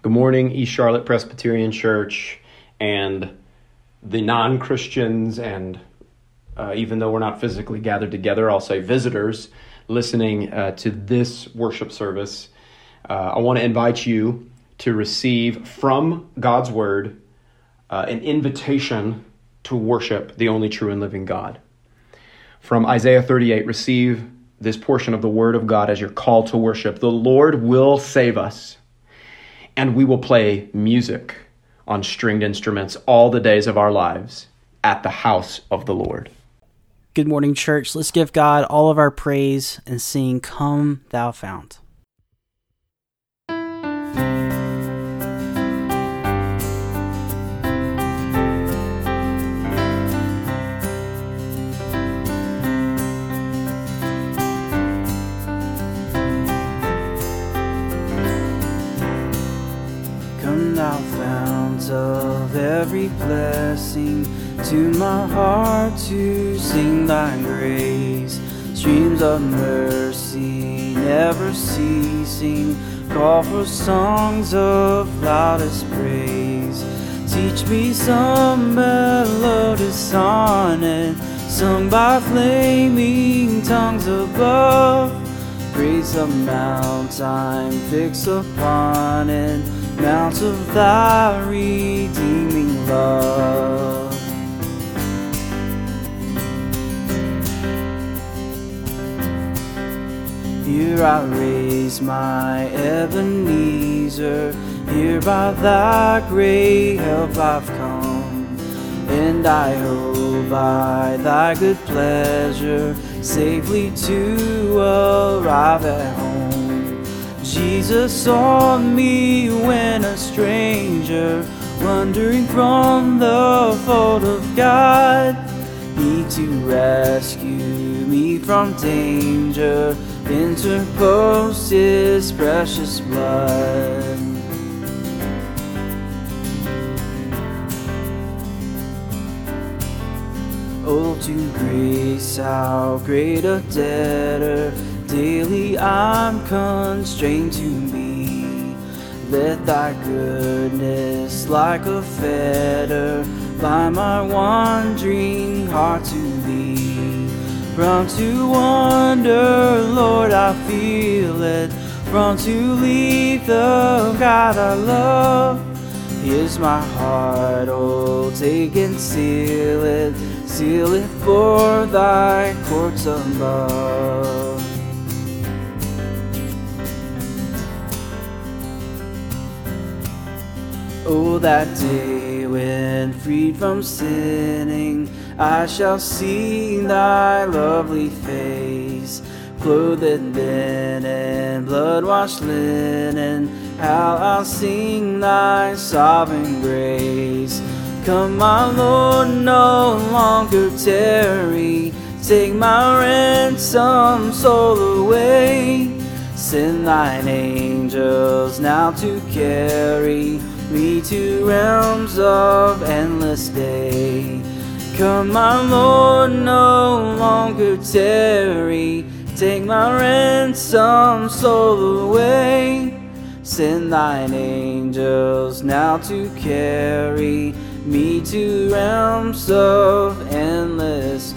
Good morning, East Charlotte Presbyterian Church, and the non-Christians, and even though we're not physically gathered together, I'll say visitors listening to this worship service. I want to invite you to receive from God's Word an invitation to worship the only true and living God. From Isaiah 38, receive this portion of the Word of God as your call to worship. The Lord will save us, and we will play music on stringed instruments all the days of our lives at the house of the Lord. Good morning, church. Let's give God all of our praise and sing, Come Thou Fount. Come thou fount of every blessing, tune my heart to sing thy grace. Streams of mercy never ceasing, call for songs of loudest praise. Teach me some melodious sonnet, sung by flaming tongues above. Praise the mount I'm fixed upon it, mount of thy redeeming love. Here I raise my Ebenezer, here by thy great help I've come, and I hope by thy good pleasure safely to arrive at home. Jesus saw me when a stranger, wandering from the fold of God. He to rescue me from danger interposed his precious blood. Oh, to grace how great a debtor daily I'm constrained to be. Let thy goodness like a fetter bind my wandering heart to thee. Prompt to wander, Lord, I feel it, prompt to leave the God I love. Here's my heart, oh, take and seal it for thy courts above. Oh, that day when freed from sinning, I shall see thy lovely face, clothed in linen, blood-washed linen, how I'll sing thy sovereign grace. Come, my Lord, no longer tarry, take my ransom soul away. Send thine angels now to carry me to realms of endless day. Come, my Lord, no longer tarry, take my ransom soul away. Send thine angels now to carry me to realms of endless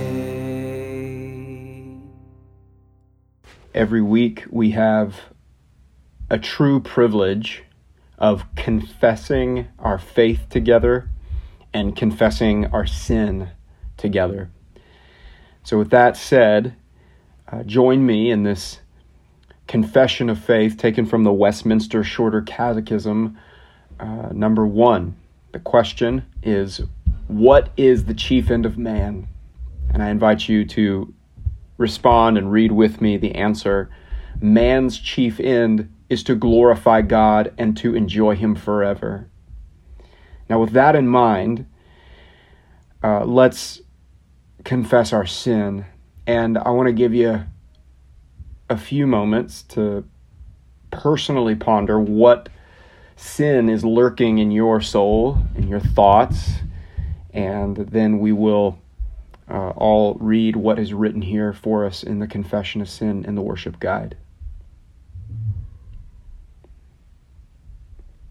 day. Every week we have a true privilege of confessing our faith together and confessing our sin together. So with that said, join me in this confession of faith taken from the Westminster Shorter Catechism, number 1. The question is, what is the chief end of man? And I invite you to respond and read with me the answer. Man's chief end is to glorify God and to enjoy Him forever. Now, with that in mind, let's confess our sin. And I want to give you a few moments to personally ponder what sin is lurking in your soul, in your thoughts, and then we will all read what is written here for us in the Confession of Sin in the Worship Guide.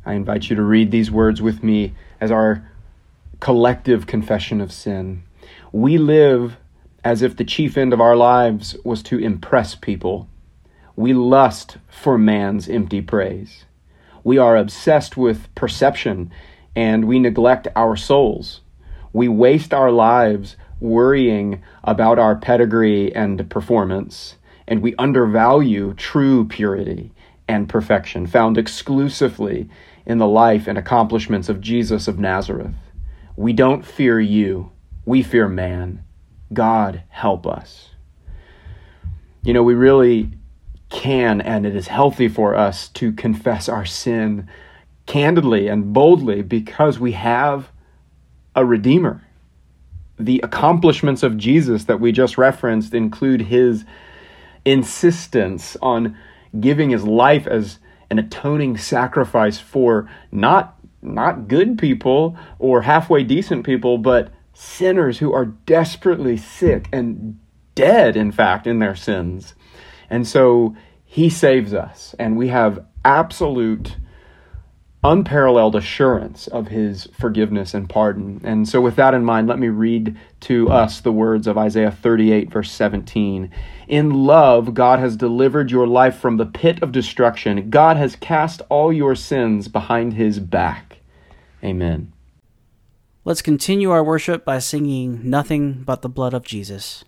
I invite you to read these words with me as our collective confession of sin. We live as if the chief end of our lives was to impress people. We lust for man's empty praise. We are obsessed with perception, and we neglect our souls. We waste our lives worrying about our pedigree and performance, and we undervalue true purity and perfection found exclusively in the life and accomplishments of Jesus of Nazareth. We don't fear you, we fear man. God, help us. We really can, and it is healthy for us to confess our sin candidly and boldly because we have a Redeemer. The accomplishments of Jesus that we just referenced include his insistence on giving his life as an atoning sacrifice for not good people or halfway decent people, but sinners who are desperately sick and dead, in fact, in their sins. And so he saves us, and we have absolute, unparalleled assurance of his forgiveness and pardon. And so with that in mind, let me read to us the words of Isaiah 38, verse 17. In love, God has delivered your life from the pit of destruction. God has cast all your sins behind his back. Amen. Let's continue our worship by singing Nothing But the Blood of Jesus.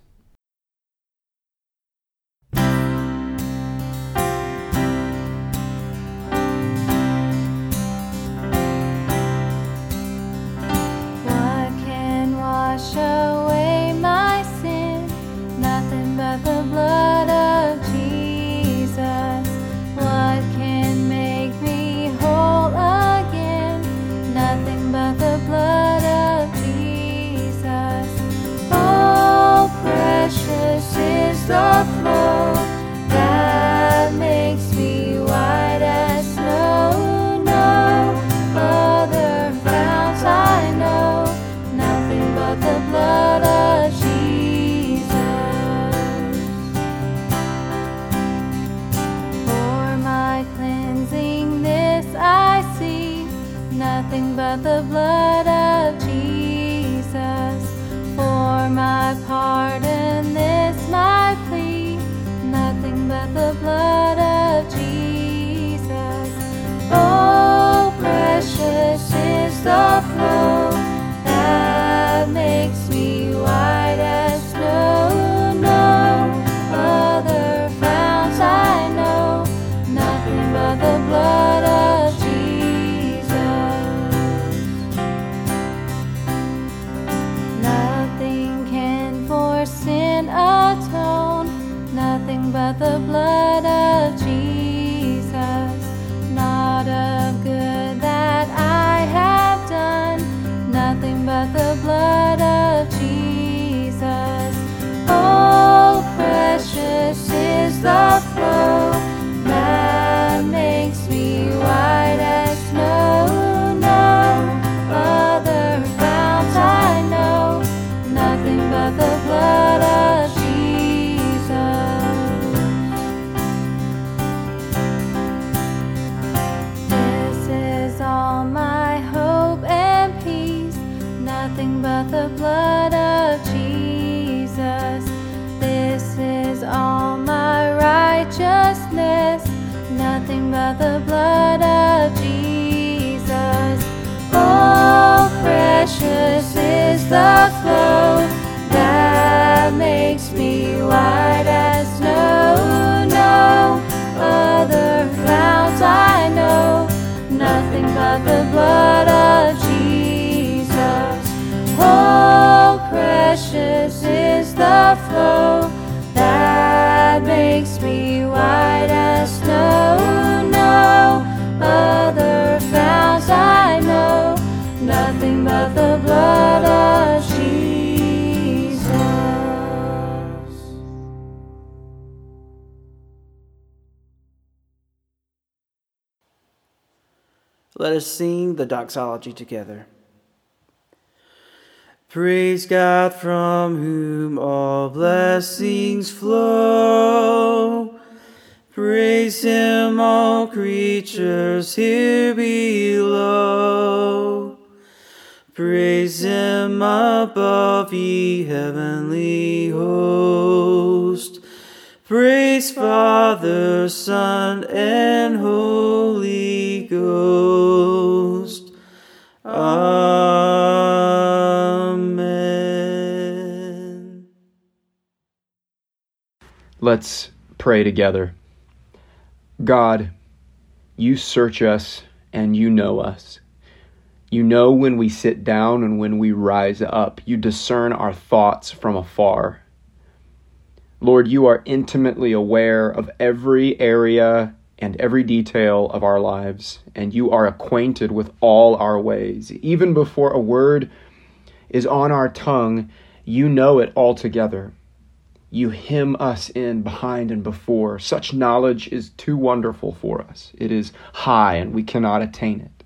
Wash away my sin, nothing but the blood of Jesus. What can make me whole again? Nothing but the blood of Jesus. Oh, precious is the flow that makes me white as snow. No other fount I know, nothing but the blood of Jesus. For my cleansing this I see, nothing but the blood of Jesus. For my pardon this my plea, nothing but the blood of Jesus. Oh, precious is the flow that makes me white as snow. No other fount I know, nothing but the blood of Jesus. Nothing can for sin atone, nothing but the blood of Jesus. Not of good that I have done, nothing but the blood of Jesus. Oh, precious is the flow that makes me white as snow. No other fount I know, nothing but the blood of Jesus. This is all my hope and peace, nothing but the blood of Jesus. This is all my righteousness, nothing but the blood of Jesus. Oh, precious is the flow that makes me white as snow. No other fount I know, nothing but the blood of Jesus. Oh, precious is the flow that makes me white as snow. No other fount I know, nothing but the blood of Jesus. Let us sing the doxology together. Praise God from whom all blessings flow. Praise him, all creatures here below. Praise him above, ye heavenly host. Praise Father, Son, and Holy Ghost. Amen. Let's pray together. God, you search us and you know us. You know when we sit down and when we rise up. You discern our thoughts from afar. Lord, you are intimately aware of every area and every detail of our lives, and you are acquainted with all our ways. Even before a word is on our tongue, you know it altogether. You hem us in behind and before. Such knowledge is too wonderful for us. It is high and we cannot attain it.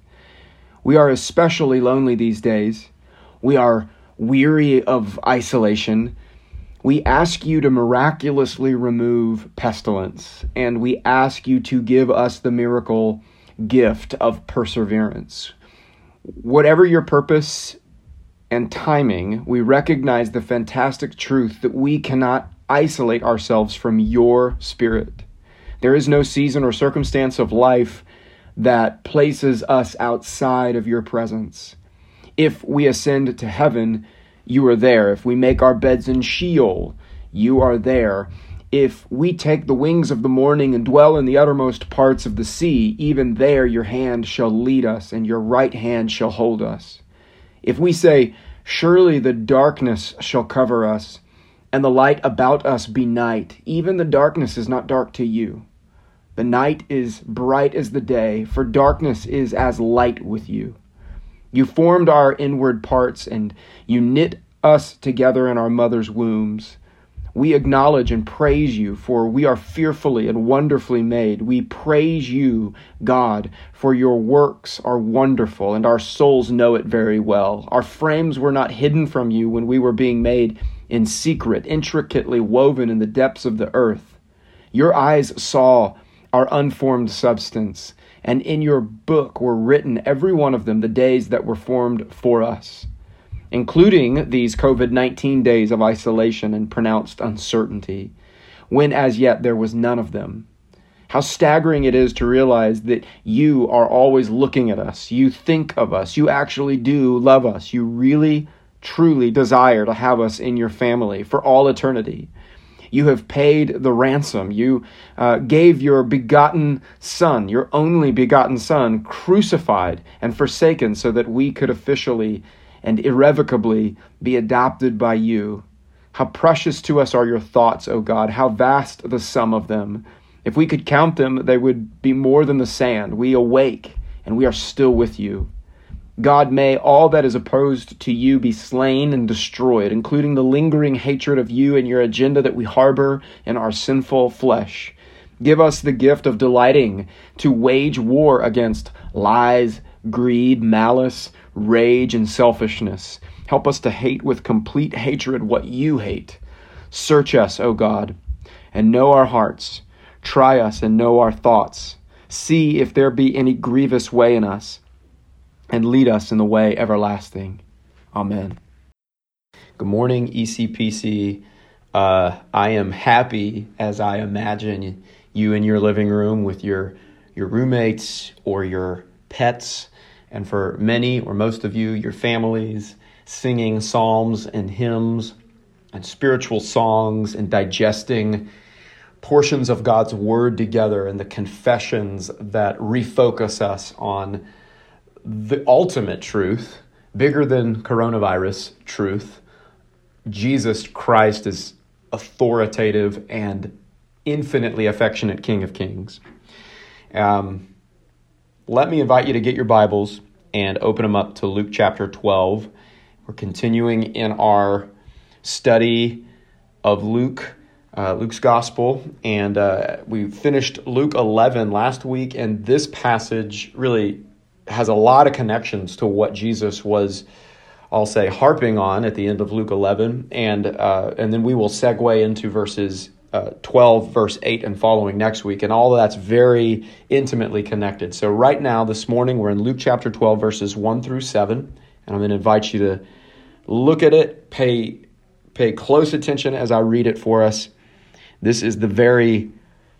We are especially lonely these days. We are weary of isolation. We ask you to miraculously remove pestilence, and we ask you to give us the miracle gift of perseverance. Whatever your purpose and timing, we recognize the fantastic truth that we cannot isolate ourselves from your Spirit. There is no season or circumstance of life that places us outside of your presence. If we ascend to heaven, you are there. If we make our beds in Sheol, you are there. If we take the wings of the morning and dwell in the uttermost parts of the sea, even there your hand shall lead us and your right hand shall hold us. If we say, surely the darkness shall cover us, and the light about us be night, even the darkness is not dark to you. The night is bright as the day, for darkness is as light with you. You formed our inward parts, and you knit us together in our mother's wombs. We acknowledge and praise you, for we are fearfully and wonderfully made. We praise you, God, for your works are wonderful, and our souls know it very well. Our frames were not hidden from you when we were being made in secret, intricately woven in the depths of the earth. Your eyes saw our unformed substance, and in your book were written, every one of them, the days that were formed for us, including these COVID-19 days of isolation and pronounced uncertainty, when as yet there was none of them. How staggering it is to realize that you are always looking at us. You think of us. You actually do love us. You really, truly desire to have us in your family for all eternity. You have paid the ransom. You gave your begotten Son, your only begotten Son, crucified and forsaken so that we could officially and irrevocably be adopted by you. How precious to us are your thoughts, O God. How vast the sum of them. If we could count them, they would be more than the sand. We awake and we are still with you. God, may all that is opposed to you be slain and destroyed, including the lingering hatred of you and your agenda that we harbor in our sinful flesh. Give us the gift of delighting to wage war against lies, greed, malice, rage, and selfishness. Help us to hate with complete hatred what you hate. Search us, O God, and know our hearts. Try us and know our thoughts. See if there be any grievous way in us, and lead us in the way everlasting. Amen. Good morning, ECPC. I am happy as I imagine you in your living room with your roommates or your pets, and for many or most of you, your families, singing psalms and hymns and spiritual songs and digesting portions of God's word together and the confessions that refocus us on the ultimate truth, bigger than coronavirus truth. Jesus Christ is authoritative and infinitely affectionate King of Kings. Let me invite you to get your Bibles and open them up to Luke chapter 12. We're continuing in our study of Luke's Gospel, and we finished Luke 11 last week, and this passage really has a lot of connections to what Jesus was, I'll say, harping on at the end of Luke 11, and then we will segue into verses 12, verse 8 and following next week, and all of that's very intimately connected. So right now, this morning, we're in Luke chapter 12, verses 1 through 7, and I'm going to invite you to look at it, pay close attention as I read it for us. This is the very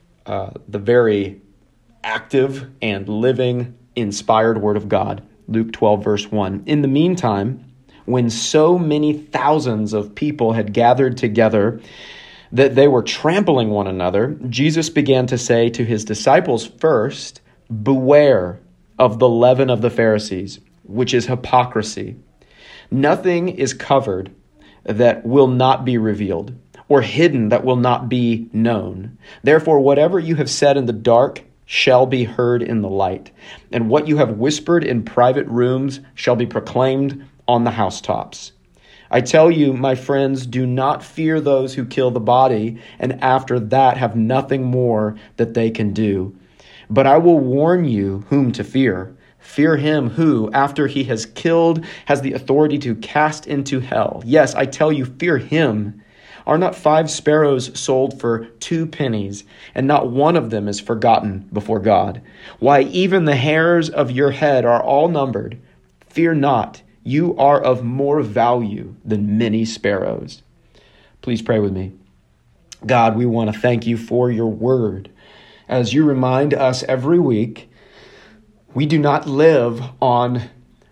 active and living, inspired Word of God. Luke 12, verse 1. In the meantime, when so many thousands of people had gathered together that they were trampling one another, Jesus began to say to his disciples first, "Beware of the leaven of the Pharisees, which is hypocrisy. Nothing is covered that will not be revealed, or hidden that will not be known. Therefore, whatever you have said in the dark shall be heard in the light, and what you have whispered in private rooms shall be proclaimed on the housetops. I tell you, my friends, do not fear those who kill the body, and after that have nothing more that they can do. But I will warn you whom to fear. Fear him who, after he has killed, has the authority to cast into hell. Yes, I tell you, fear him. Are not 5 sparrows sold for 2 pennies, and not one of them is forgotten before God? Why, even the hairs of your head are all numbered. Fear not. You are of more value than many sparrows." Please pray with me. God, we want to thank you for your word. As you remind us every week, we do not live on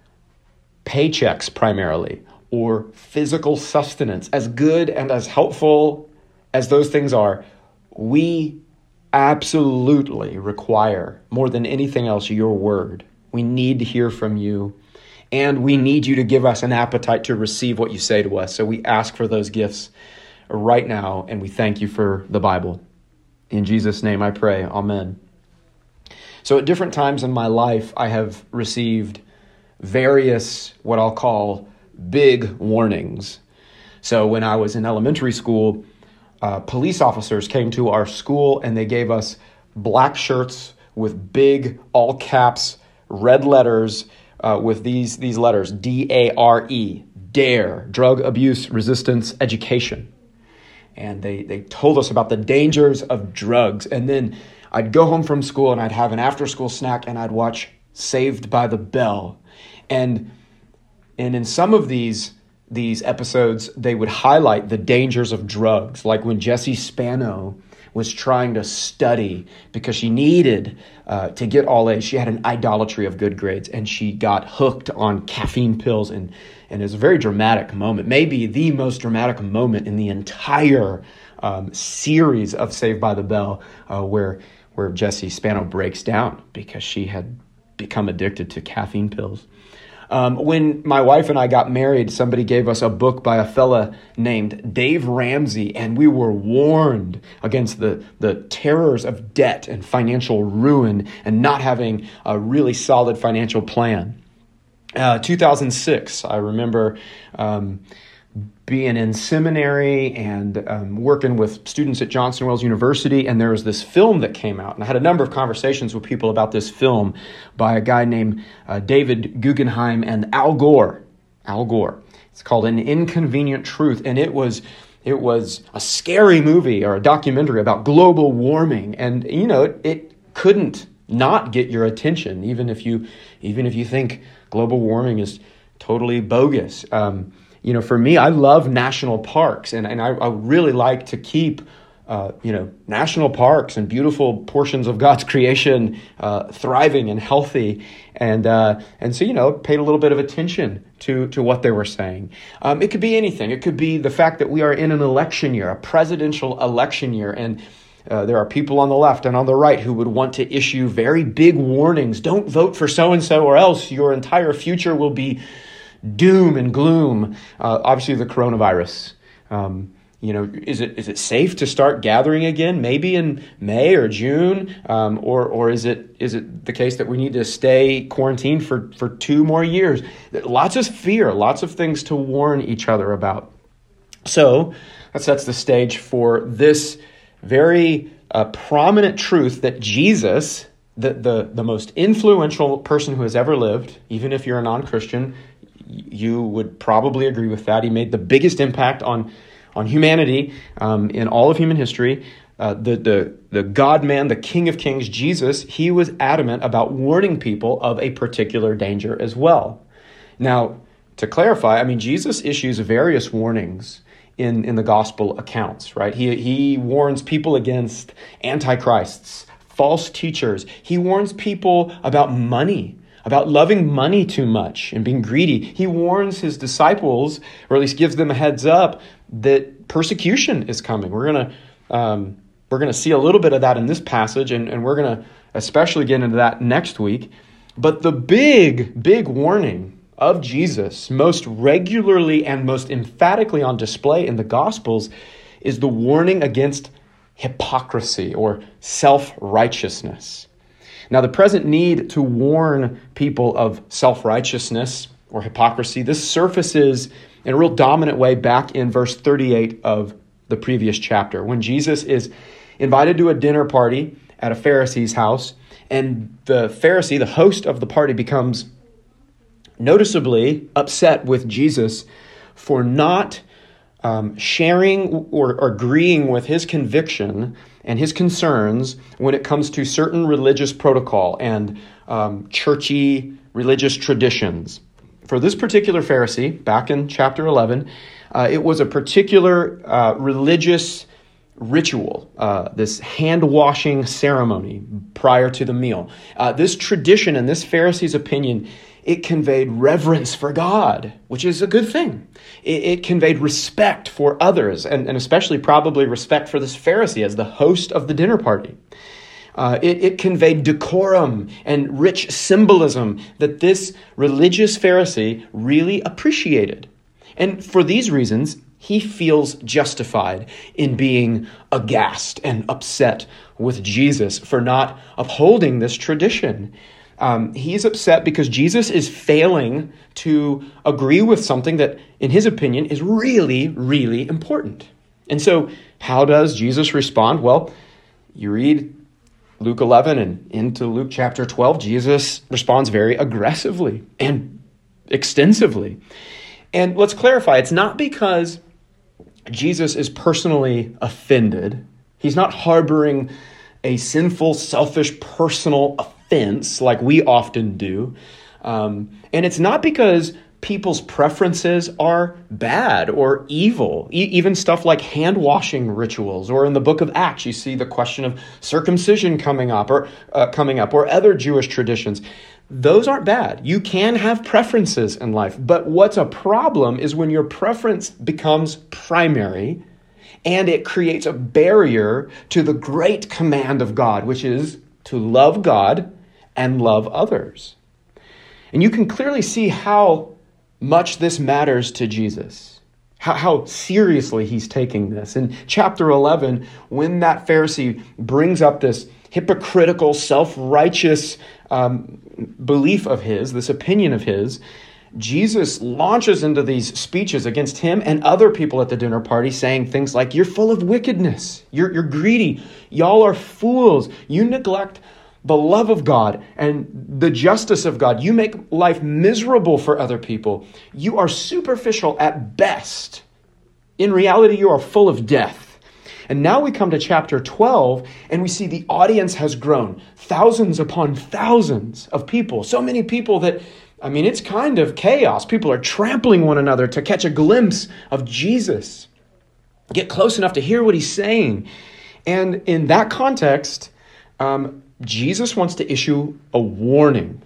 paychecks primarily or physical sustenance. As good and as helpful as those things are, we absolutely require, more than anything else, your word. We need to hear from you. And we need you to give us an appetite to receive what you say to us. So we ask for those gifts right now, and we thank you for the Bible. In Jesus' name I pray, amen. So at different times in my life, I have received various, what I'll call, big warnings. So when I was in elementary school, police officers came to our school, and they gave us black shirts with big, all caps, red letters, with these letters, DARE, DARE, Drug Abuse Resistance Education. And they told us about the dangers of drugs. And then I'd go home from school and I'd have an after-school snack and I'd watch Saved by the Bell. And in some of these episodes, they would highlight the dangers of drugs, like when Jessie Spano was trying to study because she needed to get all A's. She had an idolatry of good grades, and she got hooked on caffeine pills. And it's a very dramatic moment, maybe the most dramatic moment in the entire series of Saved by the Bell, where Jessie Spano breaks down because she had become addicted to caffeine pills. When my wife and I got married, somebody gave us a book by a fella named Dave Ramsey, and we were warned against the terrors of debt and financial ruin and not having a really solid financial plan. 2006, I remember being in seminary and working with students at Johnson Wales University, and there was this film that came out. And I had a number of conversations with people about this film by a guy named David Guggenheim and Al Gore. Al Gore. It's called An Inconvenient Truth, and it was a scary movie or a documentary about global warming. And it couldn't not get your attention, even if you think global warming is totally bogus. For me, I love national parks, and I really like to keep, national parks and beautiful portions of God's creation thriving and healthy, and so paid a little bit of attention to what they were saying. It could be anything. It could be the fact that we are in an election year, a presidential election year, and there are people on the left and on the right who would want to issue very big warnings. Don't vote for so-and-so or else your entire future will be doom and gloom. Obviously, the coronavirus. Is it safe to start gathering again? Maybe in May or June, or is it the case that we need to stay quarantined for 2 more years? Lots of fear, lots of things to warn each other about. So that sets the stage for this very prominent truth that Jesus, the most influential person who has ever lived, even if you're a non-Christian, you would probably agree with that. He made the biggest impact on humanity in all of human history. The God-man, the King of Kings, Jesus, he was adamant about warning people of a particular danger as well. Now, to clarify, Jesus issues various warnings in the gospel accounts, right? He warns people against antichrists, false teachers. He warns people about money, about loving money too much and being greedy. He warns his disciples, or at least gives them a heads up, that persecution is coming. We're going to see a little bit of that in this passage, and we're going to especially get into that next week. But the big warning of Jesus, most regularly and most emphatically on display in the Gospels, is the warning against hypocrisy or self-righteousness. Now, the present need to warn people of self-righteousness or hypocrisy, this surfaces in a real dominant way back in verse 38 of the previous chapter, when Jesus is invited to a dinner party at a Pharisee's house, and the Pharisee, the host of the party, becomes noticeably upset with Jesus for not sharing or agreeing with his conviction and his concerns when it comes to certain religious protocol and churchy religious traditions. For this particular Pharisee, back in chapter 11, it was a particular religious ritual, this hand-washing ceremony prior to the meal. This tradition, in this Pharisee's opinion, it conveyed reverence for God, which is a good thing. It conveyed respect for others, and especially probably respect for this Pharisee as the host of the dinner party. It conveyed decorum and rich symbolism that this religious Pharisee really appreciated. And for these reasons, he feels justified in being aghast and upset with Jesus for not upholding this tradition. He's upset because Jesus is failing to agree with something that, in his opinion, is really, really important. And so how does Jesus respond? Well, you read Luke 11 and into Luke chapter 12, Jesus responds very aggressively and extensively. And let's clarify, it's not because Jesus is personally offended. He's not harboring a sinful, selfish, personal offense like we often do. And it's not because people's preferences are bad or evil. Even stuff like hand-washing rituals, or in the book of Acts, you see the question of circumcision coming up, or other Jewish traditions. Those aren't bad. You can have preferences in life. But what's a problem is when your preference becomes primary and it creates a barrier to the great command of God, which is to love God and love others. And you can clearly see how much this matters to Jesus, how seriously he's taking this. In chapter 11, when that Pharisee brings up this hypocritical, self-righteous belief of his, this opinion of his, Jesus launches into these speeches against him and other people at the dinner party, saying things like, "You're full of wickedness. You're greedy. Y'all are fools. You neglect the love of God and the justice of God. You make life miserable for other people. You are superficial at best. In reality, you are full of death." And now we come to chapter 12, and we see the audience has grown. Thousands upon thousands of people. So many people that, it's kind of chaos. People are trampling one another to catch a glimpse of Jesus, get close enough to hear what he's saying. And in that context, Jesus wants to issue a warning.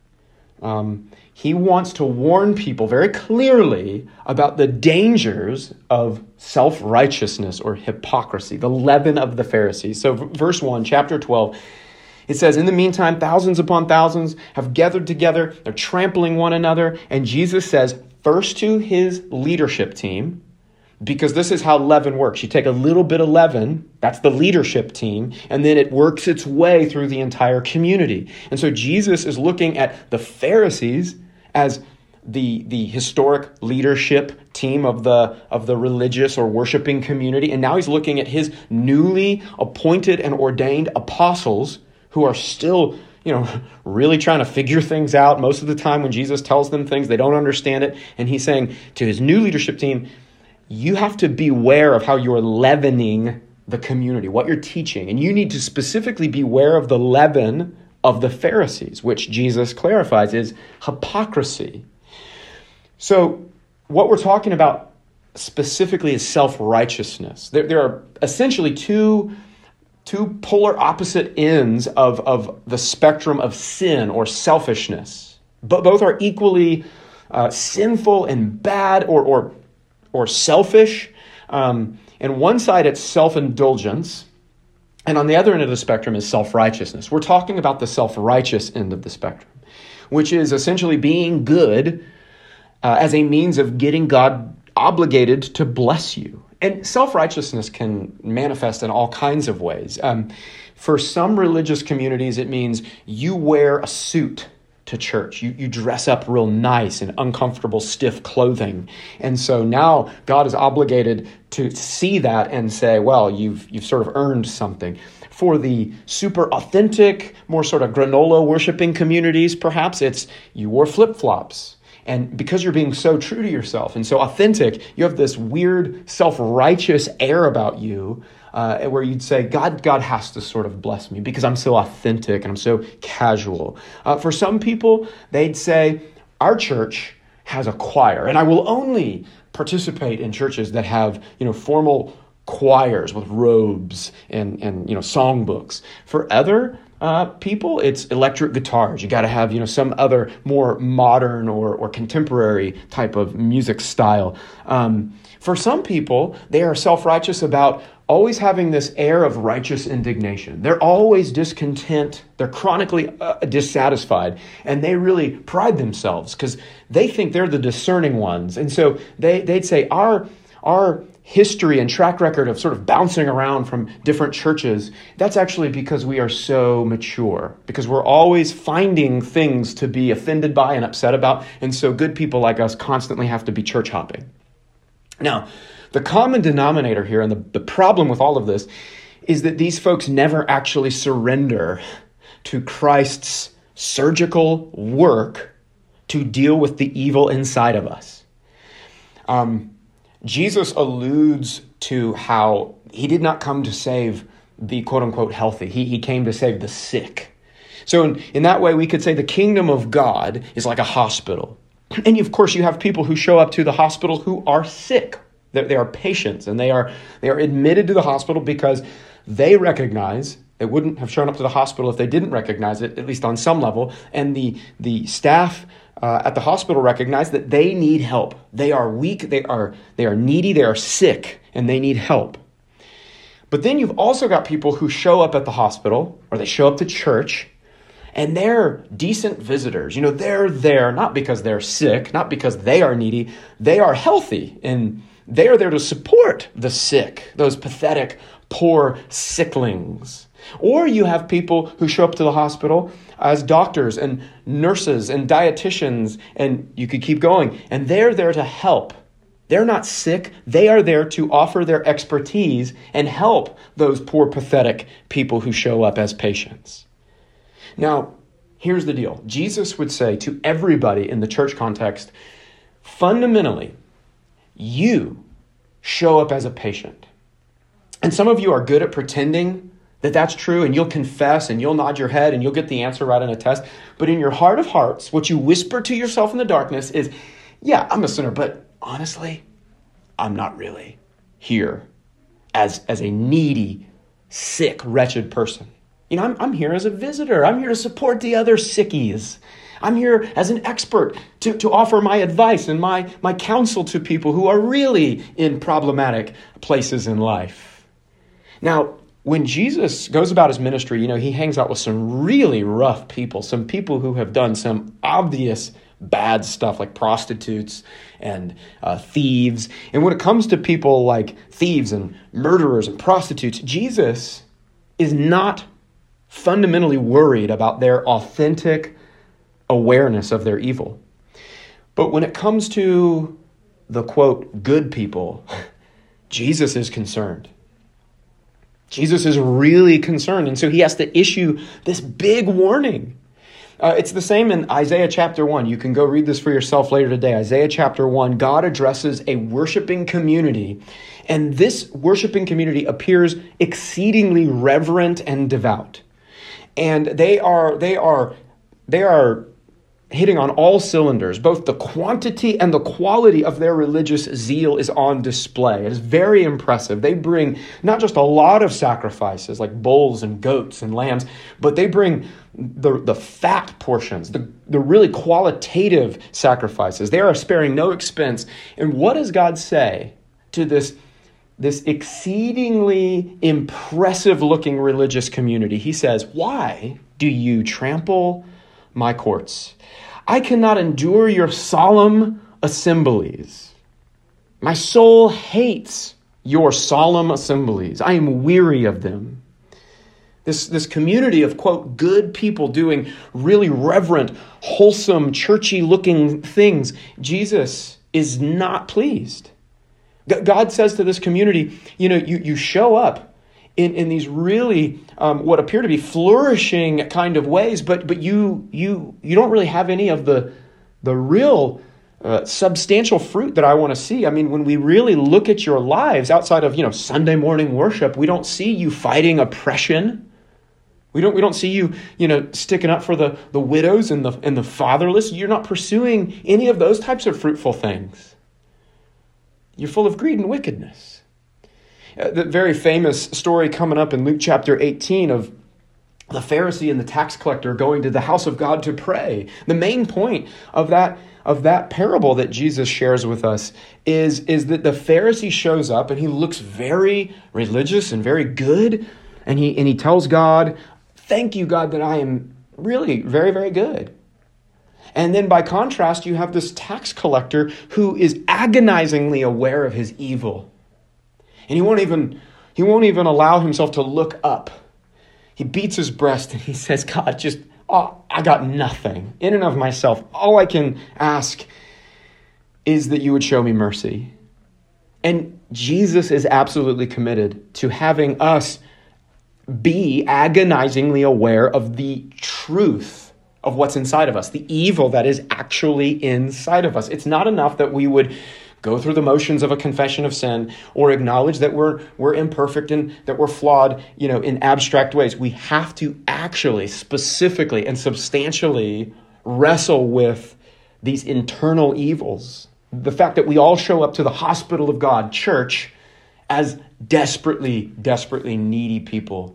He wants to warn people very clearly about the dangers of self-righteousness or hypocrisy, the leaven of the Pharisees. So verse 1, chapter 12, it says, "In the meantime, thousands upon thousands have gathered together. They're trampling one another." And Jesus says, first to his leadership team, because this is how leaven works. You take a little bit of leaven, that's the leadership team, and then it works its way through the entire community. And so Jesus is looking at the Pharisees as the historic leadership team of the religious or worshiping community. And now he's looking at his newly appointed and ordained apostles who are still, really trying to figure things out. Most of the time when Jesus tells them things, they don't understand it. And he's saying to his new leadership team, you have to beware of how you're leavening the community, what you're teaching. And you need to specifically beware of the leaven of the Pharisees, which Jesus clarifies is hypocrisy. So what we're talking about specifically is self-righteousness. There are essentially two polar opposite ends of the spectrum of sin or selfishness. But both are equally sinful and bad or selfish. And one side, it's self-indulgence. And on the other end of the spectrum is self-righteousness. We're talking about the self-righteous end of the spectrum, which is essentially being good as a means of getting God obligated to bless you. And self-righteousness can manifest in all kinds of ways. For some religious communities, it means you wear a suit to church. You dress up real nice in uncomfortable, stiff clothing. And so now God is obligated to see that and say, well, you've sort of earned something. For the super authentic, more sort of granola worshiping communities, perhaps it's you wore flip-flops. And because you're being so true to yourself and so authentic, you have this weird self-righteous air about you where you'd say, God has to sort of bless me because I'm so authentic and I'm so casual. For some people, they'd say, our church has a choir, and I will only participate in churches that have, formal choirs with robes and songbooks. For other people, it's electric guitars. You got to have, some other more modern or contemporary type of music style. For some people, they are self-righteous about always having this air of righteous indignation. They're always discontent. They're chronically dissatisfied, and they really pride themselves because they think they're the discerning ones. And so they'd say our history and track record of sort of bouncing around from different churches, that's actually because we are so mature, because we're always finding things to be offended by and upset about. And so good people like us constantly have to be church hopping. Now, the common denominator here and the problem with all of this is that these folks never actually surrender to Christ's surgical work to deal with the evil inside of us. Jesus alludes to how he did not come to save the quote-unquote healthy. He came to save the sick. So in that way, we could say the kingdom of God is like a hospital. And of course, you have people who show up to the hospital who are sick. They are patients, and they are admitted to the hospital because they recognize they wouldn't have shown up to the hospital if they didn't recognize it, at least on some level. And the staff at the hospital recognize that they need help. They are weak, they are needy, they are sick, and they need help. But then you've also got people who show up at the hospital, or they show up to church, and they're decent visitors. They're there not because they're sick, not because they are needy. They are healthy, and they are there to support the sick, those pathetic, poor sicklings. Or you have people who show up to the hospital as doctors and nurses and dietitians, and you could keep going, and they're there to help. They're not sick. They are there to offer their expertise and help those poor, pathetic people who show up as patients. Now, here's the deal. Jesus would say to everybody in the church context, fundamentally, you show up as a patient. And some of you are good at pretending that that's true, and you'll confess and you'll nod your head and you'll get the answer right on a test. But in your heart of hearts, what you whisper to yourself in the darkness is, yeah, I'm a sinner, but honestly, I'm not really here as a needy, sick, wretched person. I'm here as a visitor. I'm here to support the other sickies. I'm here as an expert to offer my advice and my counsel to people who are really in problematic places in life. Now, when Jesus goes about his ministry, he hangs out with some really rough people, some people who have done some obvious bad stuff like prostitutes and thieves. And when it comes to people like thieves and murderers and prostitutes, Jesus is not fundamentally worried about their authentic awareness of their evil. But when it comes to the, quote, good people, Jesus is concerned. Jesus is really concerned. And so he has to issue this big warning It's the same in Isaiah chapter 1. You can go read this for yourself later today. Isaiah chapter 1, God addresses a worshiping community, and this worshiping community appears exceedingly reverent and devout. And they are hitting on all cylinders. Both the quantity and the quality of their religious zeal is on display. It is very impressive. They bring not just a lot of sacrifices like bulls and goats and lambs, but they bring the fat portions, the really qualitative sacrifices. They are sparing no expense. And what does God say to this exceedingly impressive looking religious community? He says, "Why do you trample my courts? I cannot endure your solemn assemblies. My soul hates your solemn assemblies. I am weary of them." This community of, quote, good people doing really reverent, wholesome, churchy-looking things, Jesus is not pleased. God says to this community, you show up in these really what appear to be flourishing kind of ways, but you don't really have any of the real substantial fruit that I want to see. I mean, when we really look at your lives outside of Sunday morning worship, we don't see you fighting oppression. We don't see you sticking up for the widows and the fatherless. You're not pursuing any of those types of fruitful things. You're full of greed and wickedness. The very famous story coming up in Luke chapter 18 of the Pharisee and the tax collector going to the house of God to pray. The main point of that parable that Jesus shares with us is that the Pharisee shows up and he looks very religious and very good, and he tells God, "Thank you, God, that I am really very, very good." And then by contrast, you have this tax collector who is agonizingly aware of his evil. And he won't even allow himself to look up. He beats his breast and he says, "God, I got nothing in and of myself. All I can ask is that you would show me mercy." And Jesus is absolutely committed to having us be agonizingly aware of the truth of what's inside of us, the evil that is actually inside of us. It's not enough that we would go through the motions of a confession of sin or acknowledge that we're imperfect and that we're flawed, in abstract ways. We have to actually, specifically and substantially wrestle with these internal evils. The fact that we all show up to the hospital of God, church, as desperately, desperately needy people.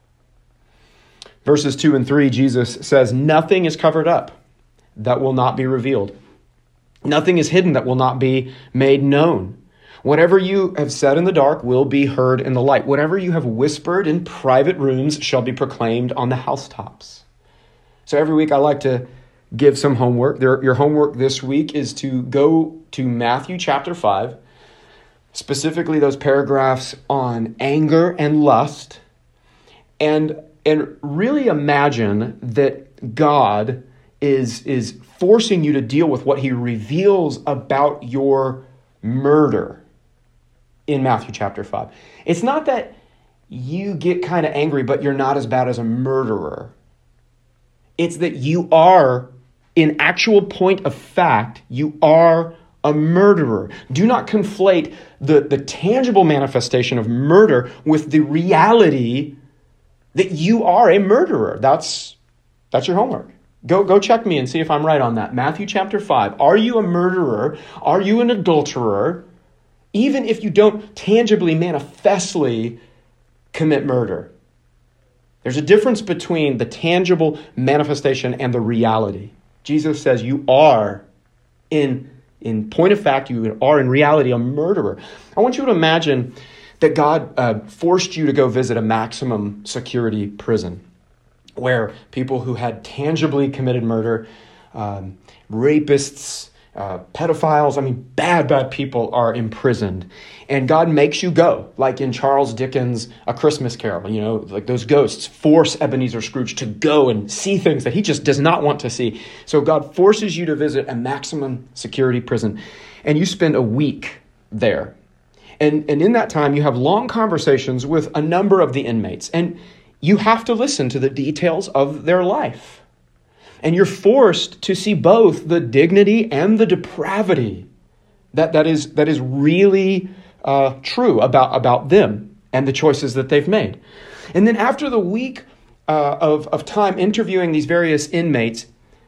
Verses 2 and 3, Jesus says, "Nothing is covered up that will not be revealed. Nothing is hidden that will not be made known. Whatever you have said in the dark will be heard in the light. Whatever you have whispered in private rooms shall be proclaimed on the housetops." So every week I like to give some homework. Your homework this week is to go to Matthew chapter 5, specifically those paragraphs on anger and lust, and really imagine that God is forcing you to deal with what he reveals about your murder in Matthew chapter 5. It's not that you get kind of angry, but you're not as bad as a murderer. It's that you are, in actual point of fact, you are a murderer. Do not conflate the tangible manifestation of murder with the reality that you are a murderer. That's your homework. Go check me and see if I'm right on that. Matthew chapter 5. Are you a murderer? Are you an adulterer? Even if you don't tangibly, manifestly commit murder. There's a difference between the tangible manifestation and the reality. Jesus says you are, in point of fact, you are in reality a murderer. I want you to imagine that God forced you to go visit a maximum security prison where people who had tangibly committed murder, rapists, pedophiles, bad people are imprisoned. And God makes you go, like in Charles Dickens' A Christmas Carol, like those ghosts force Ebenezer Scrooge to go and see things that he just does not want to see. So God forces you to visit a maximum security prison, and you spend a week there. And in that time, you have long conversations with a number of the inmates, and you have to listen to the details of their life. And you're forced to see both the dignity and the depravity that is really true about them and the choices that they've made. And then after the week of time interviewing these various inmates,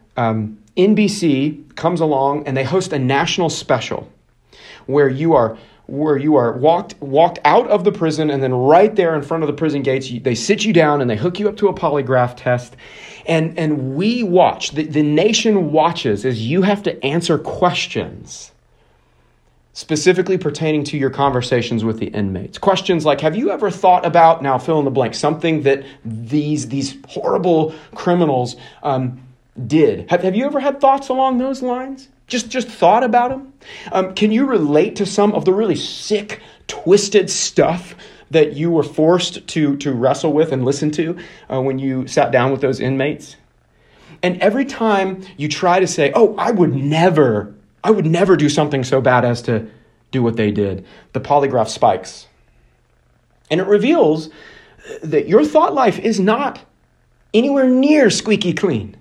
NBC comes along and they host a national special where you are walked out of the prison, and then right there in front of the prison gates, they sit you down and they hook you up to a polygraph test. And we watch, the nation watches as you have to answer questions specifically pertaining to your conversations with the inmates. Questions like, have you ever thought about, now fill in the blank, something that these horrible criminals did? Have you ever had thoughts along those lines? Just thought about them? Can you relate to some of the really sick, twisted stuff that you were forced to wrestle with and listen to when you sat down with those inmates? And every time you try to say, oh, I would never do something so bad as to do what they did, the polygraph spikes. And it reveals that your thought life is not anywhere near squeaky clean.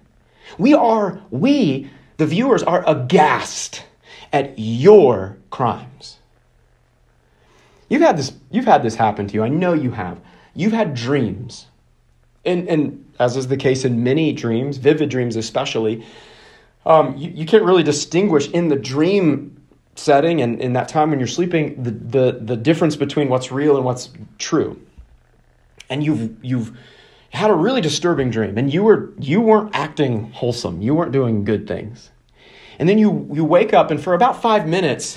The viewers, are aghast at your crimes. You've had this happen to you. I know you have. You've had dreams. And as is the case in many dreams, vivid dreams especially, you can't really distinguish in the dream setting and in that time when you're sleeping the difference between what's real and what's true. And you've had a really disturbing dream, and you weren't acting wholesome. You weren't doing good things. And then you wake up, and for about 5 minutes,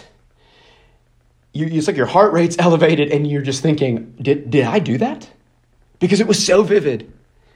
it's like your heart rate's elevated, and you're just thinking, did I do that? Because it was so vivid.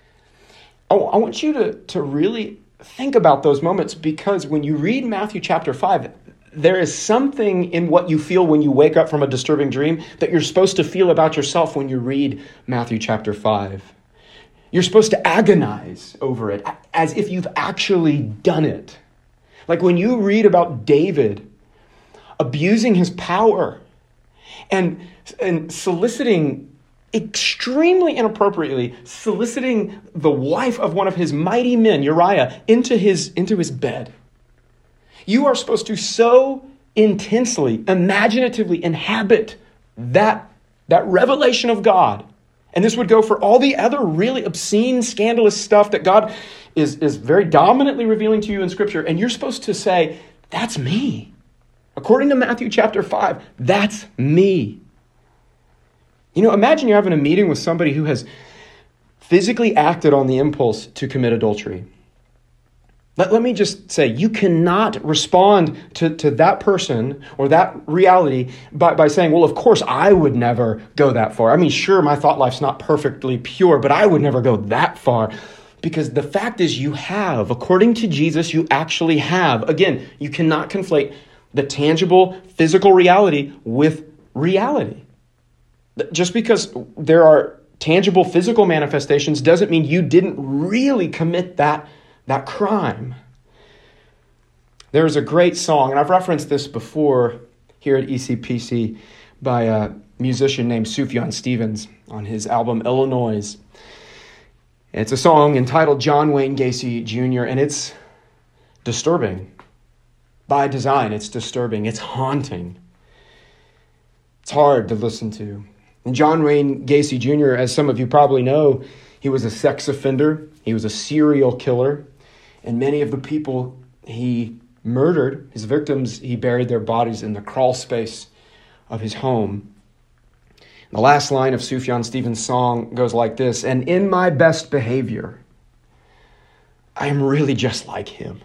I want you to really think about those moments, because when you read Matthew chapter 5, there is something in what you feel when you wake up from a disturbing dream that you're supposed to feel about yourself when you read Matthew chapter 5. You're supposed to agonize over it as if you've actually done it. Like when you read about David abusing his power and soliciting extremely inappropriately, soliciting the wife of one of his mighty men, Uriah, into his bed. You are supposed to so intensely, imaginatively inhabit that revelation of God. And this would go for all the other really obscene, scandalous stuff that God is very dominantly revealing to you in Scripture. And you're supposed to say, that's me. According to Matthew chapter 5, that's me. Imagine you're having a meeting with somebody who has physically acted on the impulse to commit adultery. Let me just say, you cannot respond to that person or that reality by saying, well, of course, I would never go that far. I mean, sure, my thought life's not perfectly pure, but I would never go that far. Because the fact is you have, according to Jesus, you actually have. Again, you cannot conflate the tangible physical reality with reality. Just because there are tangible physical manifestations doesn't mean you didn't really commit that crime. There's a great song, and I've referenced this before here at ECPC by a musician named Sufjan Stevens on his album Illinois. It's a song entitled John Wayne Gacy Jr., and it's disturbing. By design, it's disturbing. It's haunting. It's hard to listen to. And John Wayne Gacy Jr., as some of you probably know, he was a sex offender. He was a serial killer. And many of the people he murdered, his victims, he buried their bodies in the crawl space of his home. The last line of Sufjan Stevens' song goes like this: and in my best behavior, I am really just like him.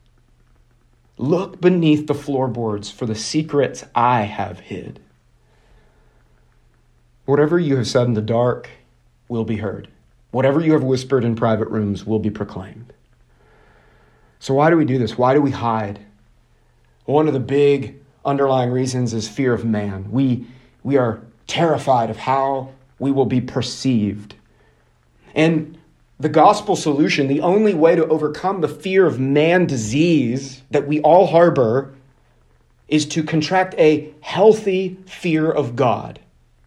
Look beneath the floorboards for the secrets I have hid. Whatever you have said in the dark will be heard. Whatever you have whispered in private rooms will be proclaimed. So why do we do this? Why do we hide? One of the big underlying reasons is fear of man. We are terrified of how we will be perceived. And the gospel solution, the only way to overcome the fear of man disease that we all harbor, is to contract a healthy fear of God.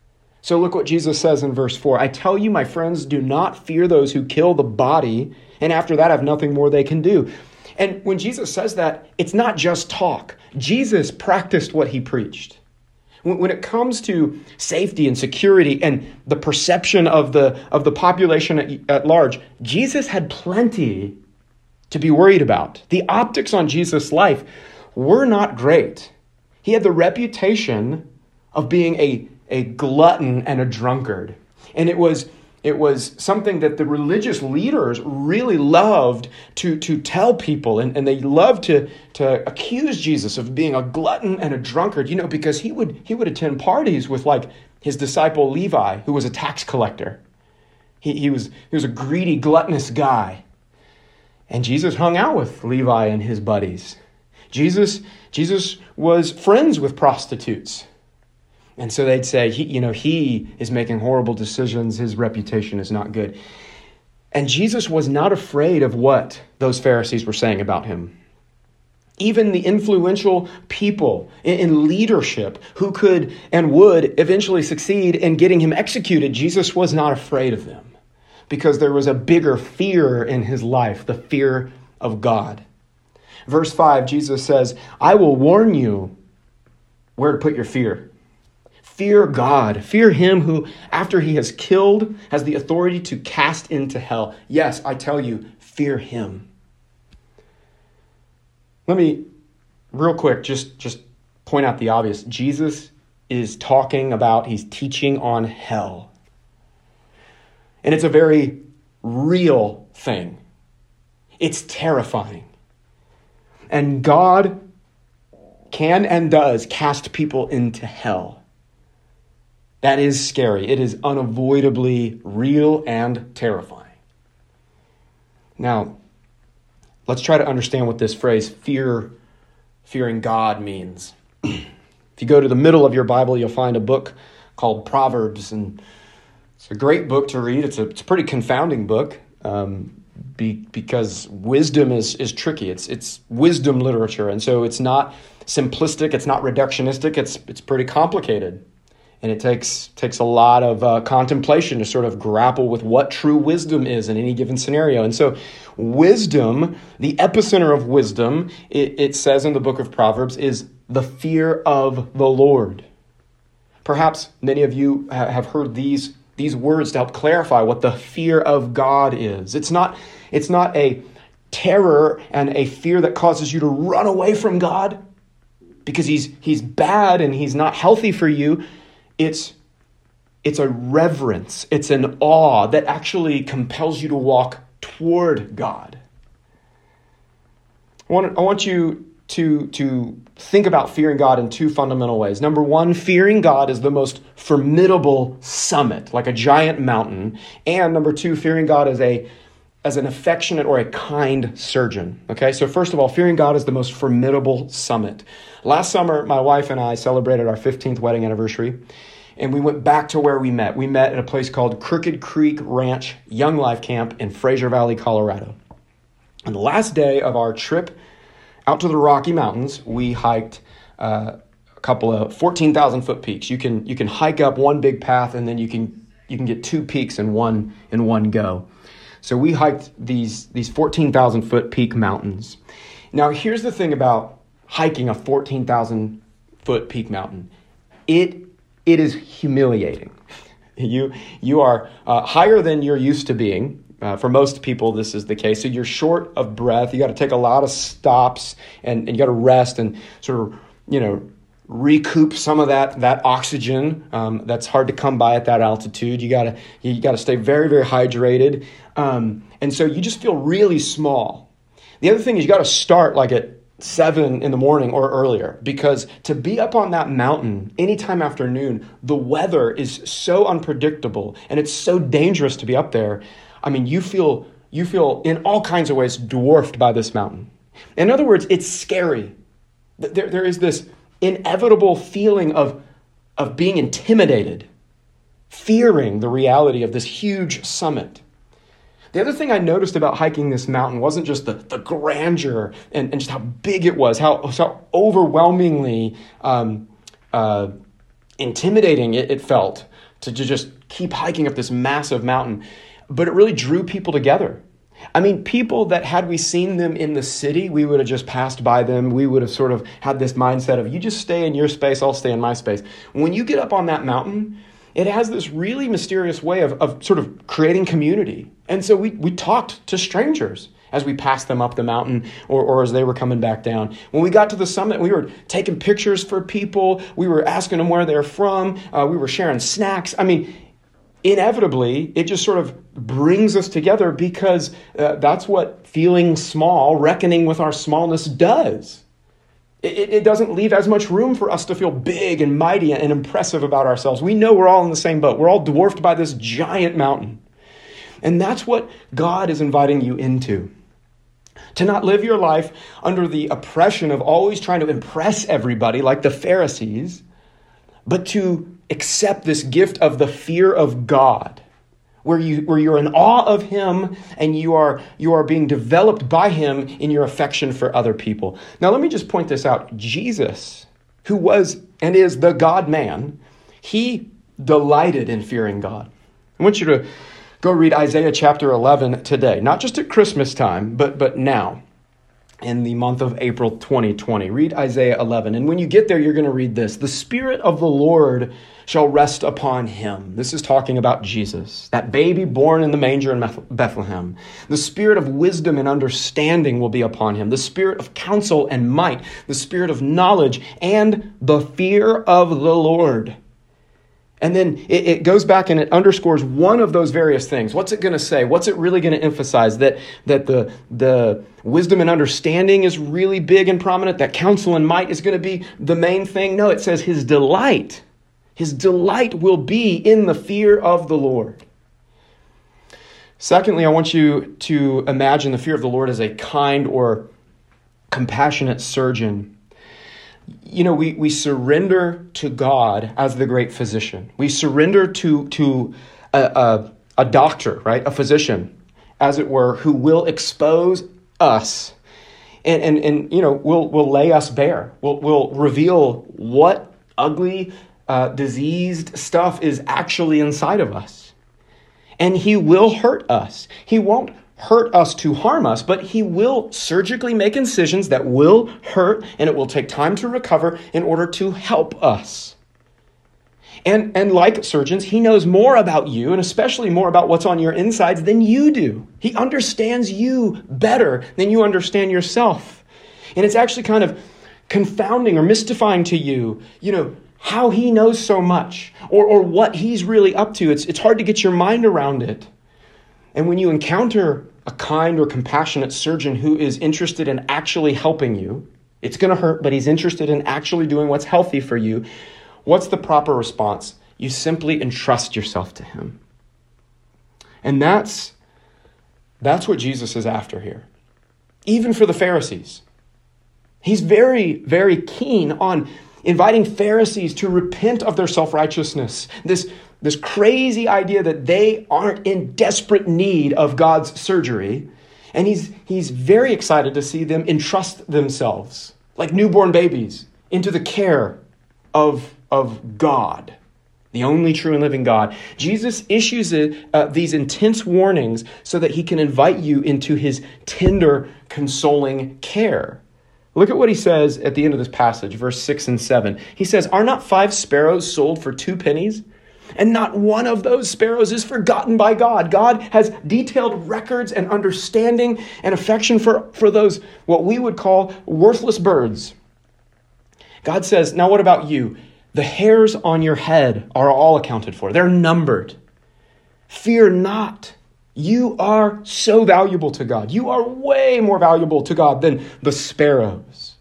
So look what Jesus says in verse 4. I tell you, my friends, do not fear those who kill the body, and after that have nothing more they can do. And when Jesus says that, it's not just talk. Jesus practiced what he preached. When it comes to safety and security and the perception of the population at large, Jesus had plenty to be worried about. The optics on Jesus' life were not great. He had the reputation of being a glutton and a drunkard. And it was something that the religious leaders really loved to tell people, and they loved to accuse Jesus of being a glutton and a drunkard, because he would attend parties with like his disciple Levi, who was a tax collector. He was a greedy, gluttonous guy. And Jesus hung out with Levi and his buddies. Jesus was friends with prostitutes. And so they'd say, he is making horrible decisions. His reputation is not good. And Jesus was not afraid of what those Pharisees were saying about him. Even the influential people in leadership who could and would eventually succeed in getting him executed, Jesus was not afraid of them because there was a bigger fear in his life, the fear of God. Verse 5, Jesus says, I will warn you where to put your fear. Fear God. Fear him who, after he has killed, has the authority to cast into hell. Yes, I tell you, fear him. Let me, real quick, just point out the obvious. Jesus is he's teaching on hell. And it's a very real thing. It's terrifying. And God can and does cast people into hell. That is scary. It is unavoidably real and terrifying. Now, let's try to understand what this phrase, fearing God, means. If you go to the middle of your Bible, you'll find a book called Proverbs, and it's a great book to read. It's a pretty confounding book because wisdom is tricky. It's wisdom literature, and so it's not simplistic. It's not reductionistic. It's pretty complicated. And it takes a lot of contemplation to sort of grapple with what true wisdom is in any given scenario. And so wisdom, the epicenter of wisdom, it says in the book of Proverbs, is the fear of the Lord. Perhaps many of you have heard these words to help clarify what the fear of God is. It's not a terror and a fear that causes you to run away from God because he's bad and he's not healthy for you. It's a reverence. It's an awe that actually compels you to walk toward God. I want you to think about fearing God in two fundamental ways. Number one, fearing God is the most formidable summit, like a giant mountain. And number two, fearing God as an affectionate or a kind surgeon. Okay, so first of all, fearing God is the most formidable summit. Last summer, my wife and I celebrated our 15th wedding anniversary, and we went back to where we met. We met at a place called Crooked Creek Ranch Young Life Camp in Fraser Valley, Colorado. On the last day of our trip out to the Rocky Mountains, we hiked a couple of 14,000-foot peaks. You can hike up one big path, and then you can get two peaks in one go. So we hiked these 14,000-foot peak mountains. Now, here's the thing about hiking a 14,000-foot peak mountain. It is humiliating. You are higher than you're used to being. For most people, this is the case. So you're short of breath. You got to take a lot of stops, and you got to rest and sort of, recoup some of that oxygen that's hard to come by at that altitude. You got to stay very, very hydrated. And so you just feel really small. The other thing is you got to start like at 7 in the morning or earlier, because to be up on that mountain anytime after noon, the weather is so unpredictable and it's so dangerous to be up there. I mean, you feel in all kinds of ways dwarfed by this mountain. In other words, it's scary. There is this inevitable feeling of being intimidated, fearing the reality of this huge summit. The other thing I noticed about hiking this mountain wasn't just the grandeur and just how big it was, how overwhelmingly intimidating it felt to just keep hiking up this massive mountain. But it really drew people together. I mean, people that had we seen them in the city, we would have just passed by them. We would have sort of had this mindset of, you just stay in your space, I'll stay in my space. When you get up on that mountain, it has this really mysterious way of sort of creating community. And so we talked to strangers as we passed them up the mountain or as they were coming back down. When we got to the summit, we were taking pictures for people. We were asking them where they're from. We were sharing snacks. I mean, inevitably, it just sort of brings us together because that's what feeling small, reckoning with our smallness does. It doesn't leave as much room for us to feel big and mighty and impressive about ourselves. We know we're all in the same boat. We're all dwarfed by this giant mountain. And that's what God is inviting you into. To not live your life under the oppression of always trying to impress everybody like the Pharisees, but to accept this gift of the fear of God, where you're in awe of him and you are being developed by him in your affection for other people. Now, let me just point this out. Jesus, who was and is the God-man, he delighted in fearing God. I want you to go read Isaiah chapter 11 today, not just at Christmas time, but now, in the month of April 2020. Read Isaiah 11. And when you get there, you're going to read this. The Spirit of the Lord shall rest upon him. This is talking about Jesus, that baby born in the manger in Bethlehem. The spirit of wisdom and understanding will be upon him. The spirit of counsel and might, the spirit of knowledge and the fear of the Lord. And then it goes back and it underscores one of those various things. What's it going to say? What's it really going to emphasize? That the wisdom and understanding is really big and prominent, that counsel and might is going to be the main thing? No, it says his delight will be in the fear of the Lord. Secondly, I want you to imagine the fear of the Lord as a kind or compassionate surgeon. You know, we surrender to God as the great physician. We surrender to a doctor, right? A physician, as it were, who will expose us and you know, will lay us bare. Will reveal what ugly, diseased stuff is actually inside of us. And he will hurt us. He won't hurt us to harm us, but he will surgically make incisions that will hurt, and it will take time to recover in order to help us. And like surgeons, he knows more about you, and especially more about what's on your insides than you do. He understands you better than you understand yourself. And it's actually kind of confounding or mystifying to you, you know, how he knows so much or what he's really up to. It's hard to get your mind around it. And when you encounter a kind or compassionate surgeon who is interested in actually helping you, it's going to hurt, but he's interested in actually doing what's healthy for you. What's the proper response? You simply entrust yourself to him. And that's what Jesus is after here. Even for the Pharisees. He's very, very keen on inviting Pharisees to repent of their self-righteousness. This crazy idea that they aren't in desperate need of God's surgery. And he's very excited to see them entrust themselves, like newborn babies, into the care of God, the only true and living God. Jesus issues these intense warnings so that he can invite you into his tender, consoling care. Look at what he says at the end of this passage, verse 6 and 7. He says, "Are not 5 sparrows sold for 2 pennies? And not one of those sparrows is forgotten by God." God has detailed records and understanding and affection for those, what we would call worthless birds. God says, now what about you? The hairs on your head are all accounted for. They're numbered. Fear not. You are so valuable to God. You are way more valuable to God than the sparrows.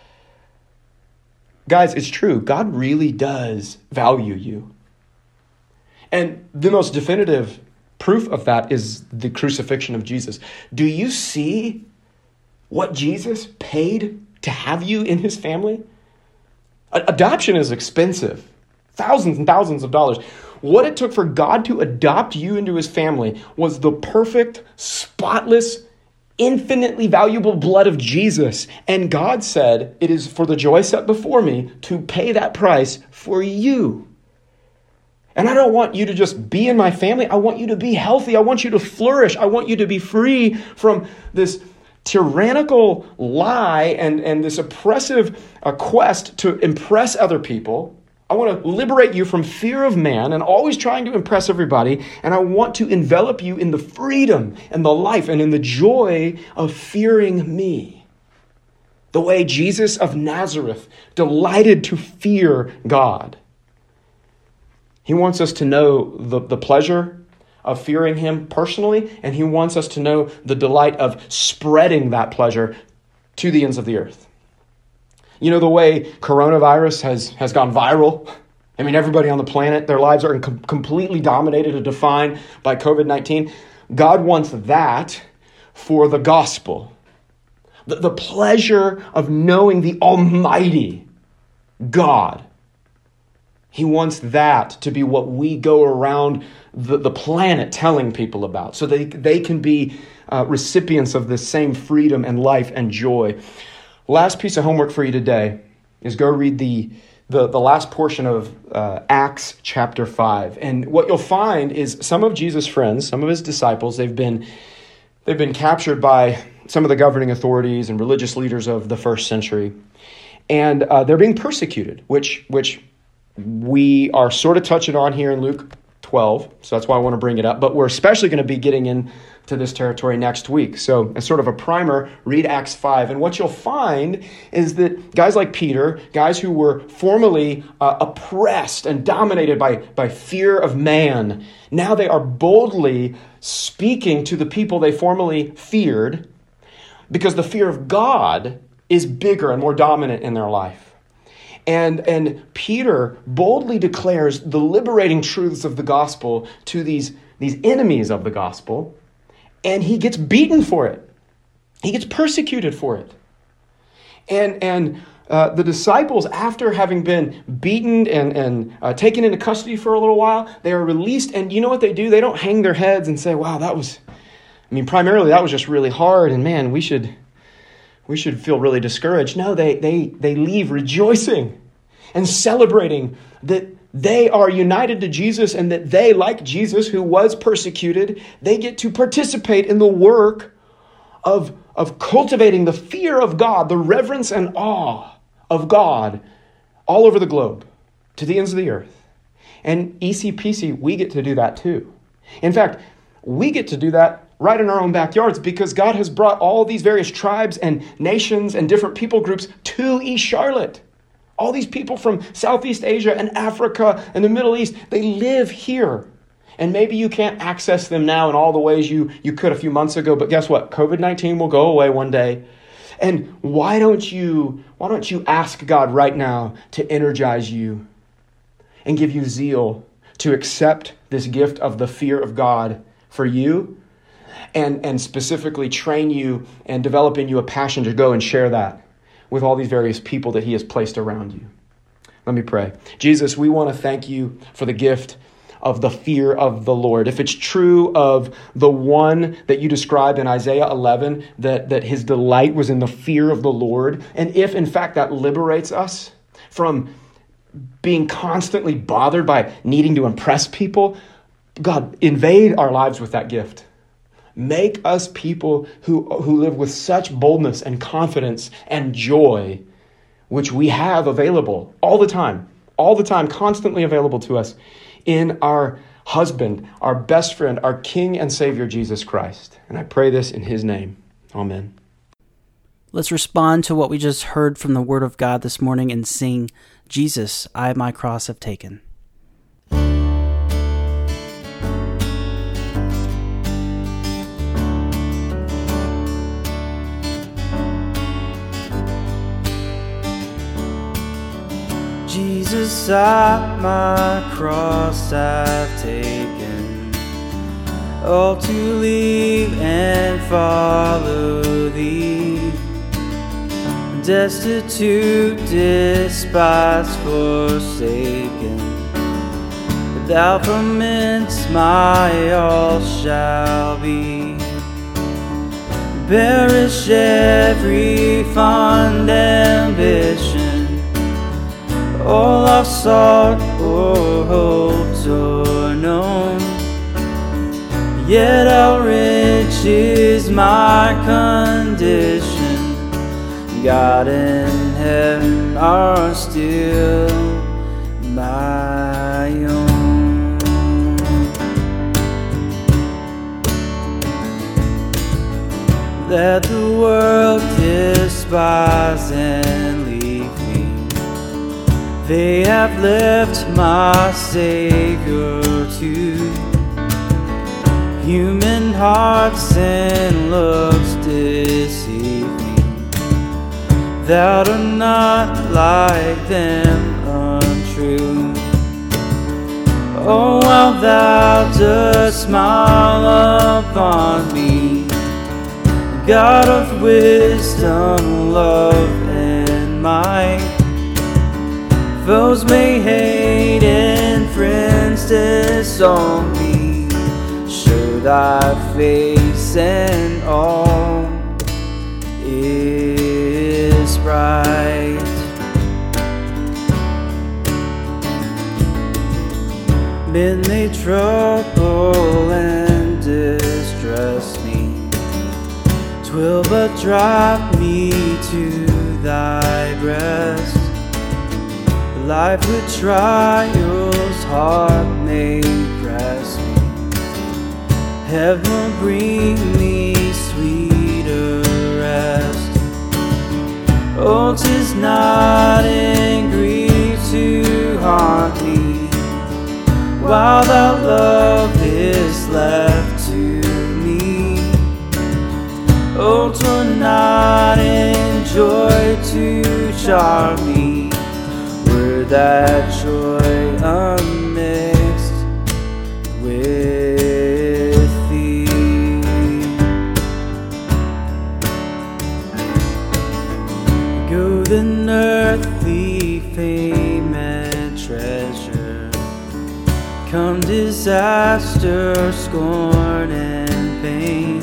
Guys, it's true. God really does value you. And the most definitive proof of that is the crucifixion of Jesus. Do you see what Jesus paid to have you in his family? Adoption is expensive. Thousands and thousands of dollars. What it took for God to adopt you into his family was the perfect, spotless, infinitely valuable blood of Jesus. And God said, it is for the joy set before me to pay that price for you. And I don't want you to just be in my family. I want you to be healthy. I want you to flourish. I want you to be free from this tyrannical lie and this oppressive quest to impress other people. I want to liberate you from fear of man and always trying to impress everybody. And I want to envelop you in the freedom and the life and in the joy of fearing me. The way Jesus of Nazareth delighted to fear God. He wants us to know the pleasure of fearing him personally, and he wants us to know the delight of spreading that pleasure to the ends of the earth. You know, the way coronavirus has gone viral. I mean, everybody on the planet, their lives are completely dominated and defined by COVID-19. God wants that for the gospel. The pleasure of knowing the Almighty God. He wants that to be what we go around the planet telling people about, so they can be recipients of the same freedom and life and joy. Last piece of homework for you today is go read the last portion of Acts chapter 5. And what you'll find is some of Jesus' friends, some of his disciples, they've been captured by some of the governing authorities and religious leaders of the first century. And they're being persecuted, which we are sort of touching on here in Luke 12. So that's why I want to bring it up. But we're especially going to be getting into this territory next week. So as sort of a primer, read Acts 5. And what you'll find is that guys like Peter, guys who were formerly oppressed and dominated by fear of man, now they are boldly speaking to the people they formerly feared because the fear of God is bigger and more dominant in their life. And Peter boldly declares the liberating truths of the gospel to these enemies of the gospel, and he gets beaten for it. He gets persecuted for it. And the disciples, after having been beaten and taken into custody for a little while, they are released. And you know what they do? They don't hang their heads and say, wow, primarily that was just really hard. And man, we should feel really discouraged. No, they leave rejoicing and celebrating that they are united to Jesus and that they, like Jesus, who was persecuted, they get to participate in the work of cultivating the fear of God, the reverence and awe of God all over the globe, to the ends of the earth. And ECPC, we get to do that too. In fact, we get to do that right in our own backyards because God has brought all these various tribes and nations and different people groups to East Charlotte. All these people from Southeast Asia and Africa and the Middle East, they live here. And maybe you can't access them now in all the ways you could a few months ago, but guess what? COVID-19 will go away one day. And why don't you ask God right now to energize you and give you zeal to accept this gift of the fear of God for you and specifically train you and develop in you a passion to go and share that with all these various people that he has placed around you. Let me pray. Jesus, we want to thank you for the gift of the fear of the Lord. If it's true of the one that you described in Isaiah 11, that his delight was in the fear of the Lord, and if in fact that liberates us from being constantly bothered by needing to impress people, God, invade our lives with that gift. Make us people who live with such boldness and confidence and joy, which we have available all the time, constantly available to us in our husband, our best friend, our King and Savior, Jesus Christ. And I pray this in his name. Amen. Let's respond to what we just heard from the Word of God this morning and sing, Jesus, I my cross have taken. Jesus, I my cross I've taken, all to leave and follow thee, destitute, despised, forsaken, but thou from hence my all shall be. Perish every fond ambition, all I've sought or hoped or known. Yet how rich is my condition, God and heaven are still my own. Let the world despise and leave me, they have left my Savior too. Human hearts and looks deceive me, thou art not like them untrue. Oh, how thou dost smile upon me, God of wisdom, love, and might. Foes may hate and friends disown me, show thy face and all is bright. Men may trouble and distress me, 'twill but drop me to thy breast. Life with trials hard may press me, heaven will bring me sweeter rest. Oh, 'tis not in grief to haunt me, while thy love is left to me. Oh, 'twere not in joy to charm me, were that joy unmixed with thee. Go then earthly fame and treasure, come disaster, scorn, and pain.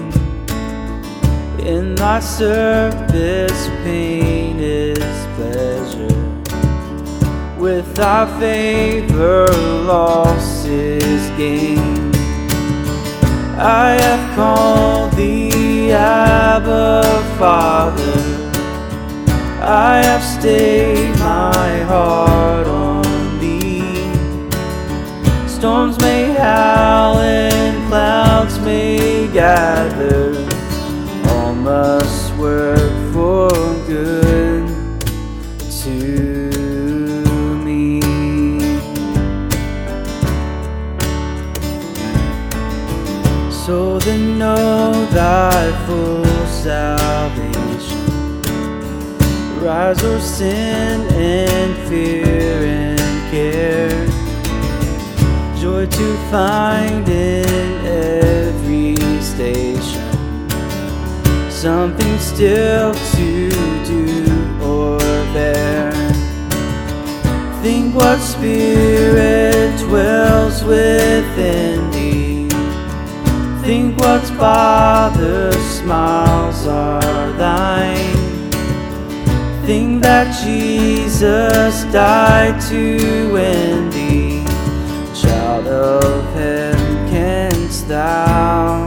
In thy service pain is pleasure, with thy favor loss is gain. I have called thee Abba, Father, I have stayed my heart on thee. Storms may howl and clouds may gather, all must work for good to me. So then know thy full salvation, rise o'er sin and fear and care, joy to find in every station, something still to do or bear. Think what spirit dwells within thee, think what Father's smiles are thine. Think that Jesus died to win thee, child of heaven, canst thou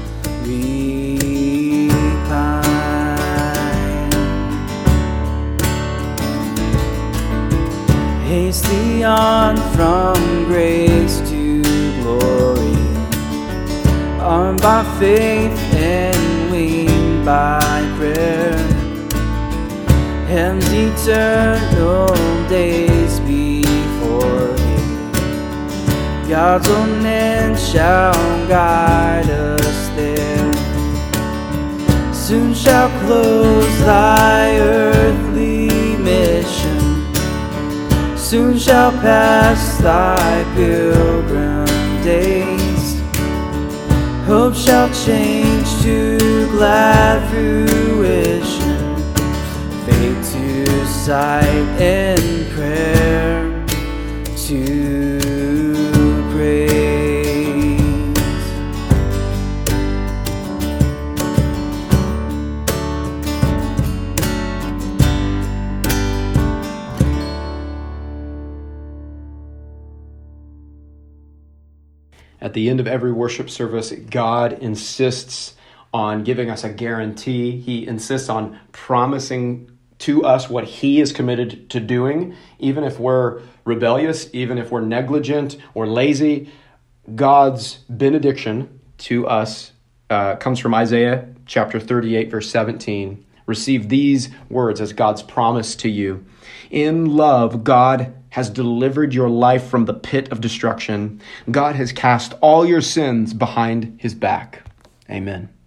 haste thee on from grace to glory, armed by faith and winged by prayer. Heaven's eternal days before thee, God's own hand shall guide us there. Soon shall close thy earthly mission, soon shall pass thy pilgrim days. Hope shall change to glad fruition, faith to sight and prayer to praise. At the end of every worship service, God insists on giving us a guarantee. He insists on promising to us what he is committed to doing, even if we're rebellious, even if we're negligent or lazy. God's benediction to us comes from Isaiah chapter 38, verse 17. Receive these words as God's promise to you. In love, God has delivered your life from the pit of destruction. God has cast all your sins behind his back. Amen.